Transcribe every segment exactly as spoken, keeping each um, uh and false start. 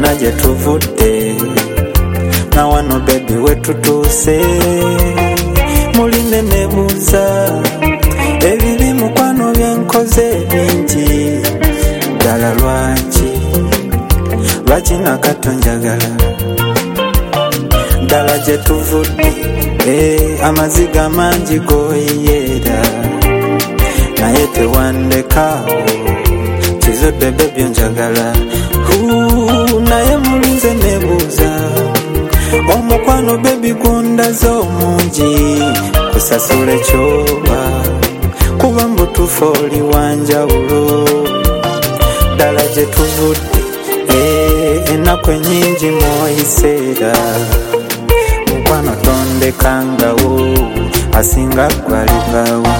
wonna gye tuvudde na wano baby wetutuse muline nebuuza ebiri mukwano byenkoze bingi ddala lwaki lwakina katonjagala ddala gye tuvudde eh, amaziga mangi goyeera naye tewandekaawo kizudde baby njagala naye mulinze nebuuza omukwano baby gundaze omungi kusasula ekyoba kuba mbutuufu oli wanjawulo ddala gye tuvudde ennaku ennyingi mwoyiseera mukwano tondekangawo asinga gwalivaawa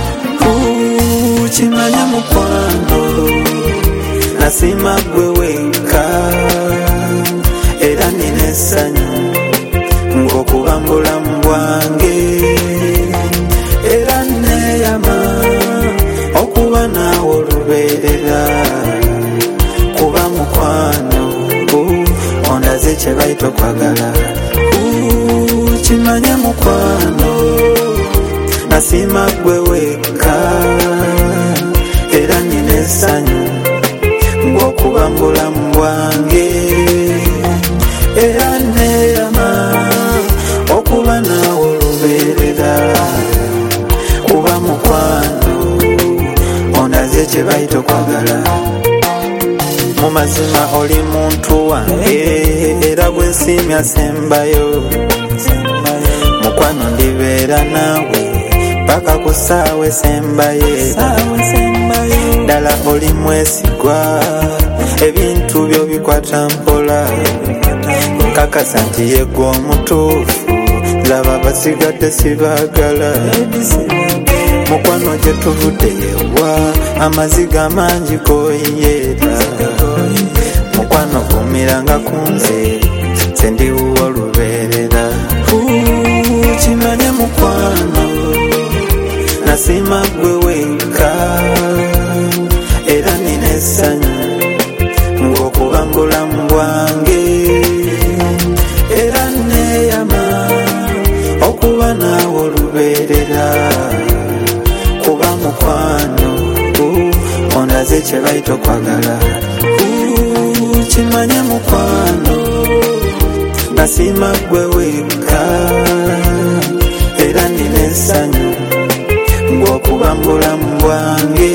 kimanye mukwano nasima gwe weka era nina essanyu ng'okuba mu bulamu bwange era neeyama okuba naawe olubeerera kuba mukwano ondaze kye bayita okwagala kimanye mukwano nasima gwe weka era nina essanyu ng'okuba mu bulamu bwange era neeyama okuba naawe olubeerera kuba mukwano ondaze kye bayita okwagala mu mazima oli muntu wange era gwe nsiimya sembayo mukwano ndibeera naawe paka ku ssaawa esembayeera ddala oli mwesigwa ebintu byo bikwata mpola nkakasa nti yegwa omutuufu laba basigadde sibaagala mukwano gye tuvudde yewa amaziga mangi goyeera mukwano kumiranga kunze sendiwuwa olubeerera kimanye mukwano nasima gwe weka era nina essanyu ng'okuba mu bulamu bwange era neeyama okuba naawe olubeerera kuba mukwano ondaze kye bayita okwagala kimanye mukwano nasima gwe weka era nina essanyu ng'okuba mu bulamu bwange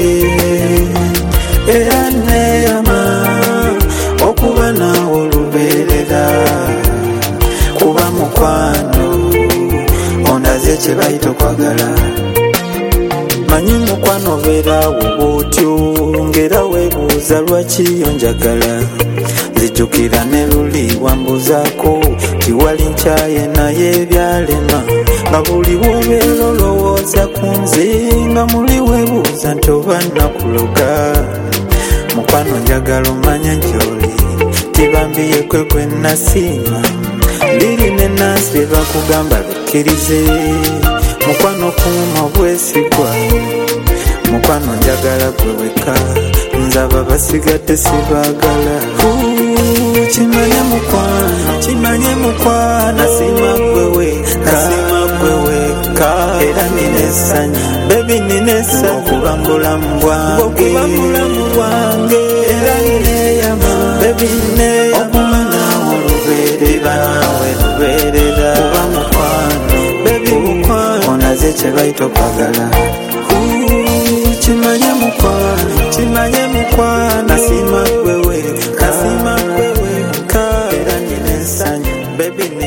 era neeyama okuba naawe olubeerera kuba mukwano ondaze kye bayita okwagala manyi mukwano beeraawo bwotyo ng'era weebuuza lwaki onjagala nzijjukira ne luli wambuzaako tiwali nkyaye naye byalema nga buli wobeera olowooza ku nze nga muli weebuuza nti oba nakuloga mukwano njagala omanya gy'oli tibambiye kwe gwe nasiima liri ne nansi bye bakugamba bikkirize mukwano kuuma obwesigwa mukwano njagala gwe weka nzaba basigadde sibaagala kimanye mukwano kimanye mukwano nasima gwe weka nasima gwe weka era nina essanyu baby nina essanyu okuba mu bulamu bwange okuba mu bulamu bwange era neeyama baby neeyama okuba naawe olubeerera naawe lubeerera kuba mukwano baby mukwano ondaze kye bayita okwagala kimanye mukwano kimanye mukwano nasima gwe weka nasima gwe weka era nina essanyu baby